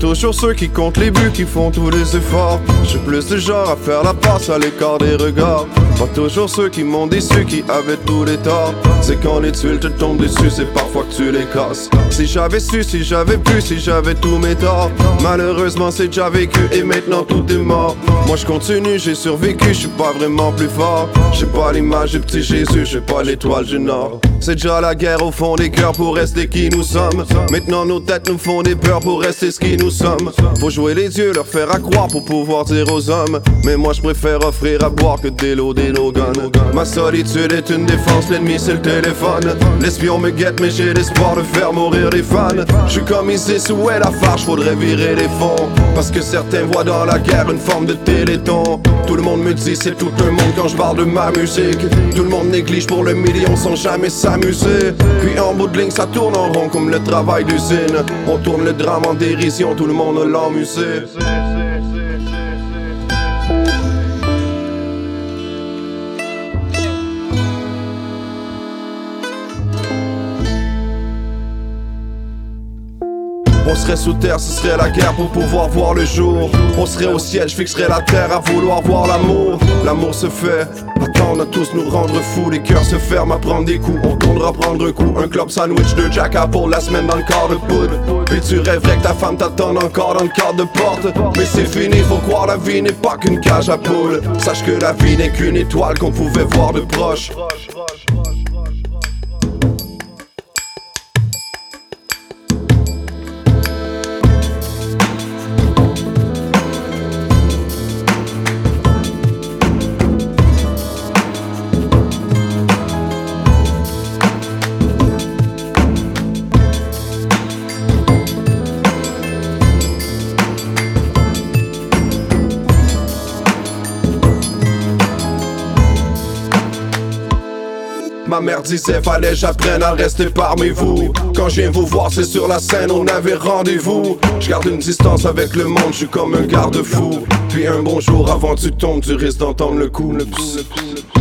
toujours ceux qui comptent les buts, qui font tous les efforts. Je suis plus le genre à faire la passe à l'écart des regards. Pas toujours ceux qui m'ont déçu, qui avaient tous les torts. C'est quand les tuiles te tombent dessus, c'est parfois que tu les casses. Si j'avais su, si j'avais pu, si j'avais tous mes torts. Malheureusement c'est déjà vécu et maintenant tout est mort. Moi je continue, j'ai survécu, je suis pas vraiment plus fort. J'ai pas l'image du petit Jésus, j'ai pas l'étoile du Nord. C'est déjà la guerre au fond des cœurs pour rester qui nous sommes. Maintenant nos têtes nous font des peurs pour rester ce qui nous sommes. Faut jouer les dieux, leur faire à croire pour pouvoir dire aux hommes. Mais moi je préfère offrir à boire que des lots des no guns. Ma solitude est une défense, l'ennemi c'est le téléphone. L'espion me guette mais j'ai l'espoir de faire mourir les fans. Je suis comme Isis où est la farge, faudrait virer les fonds. Parce que certains voient dans la guerre une forme de téléthon. Tout le monde me dit c'est tout un monde quand je parle de ma musique. Tout le monde néglige pour le million sans jamais s'amuser. Puis en bout de ligne ça tourne en rond comme le travail d'usine. On tourne le drame en dérision, tout le monde a l'emmusé. On serait sous terre, ce serait la guerre pour pouvoir voir le jour. On serait au ciel, je fixerais la terre à vouloir voir l'amour. L'amour se fait, attendre à tous nous rendre fous. Les cœurs se ferment à prendre des coups, on tournera prendre un coup. Un club sandwich, 2 jacka pour la semaine dans le quart de poudre. Puis tu rêverais que ta femme t'attende encore dans le quart de porte. Mais c'est fini, faut croire la vie n'est pas qu'une cage à poules. Sache que la vie n'est qu'une étoile qu'on pouvait voir de proche. Ma mère disait fallait j'apprenne à rester parmi vous. Quand je viens vous voir c'est sur la scène, on avait rendez-vous. Je garde une distance avec le monde, je suis comme un garde-fou. Puis un bonjour avant tu tombes, tu risques d'entendre le coup.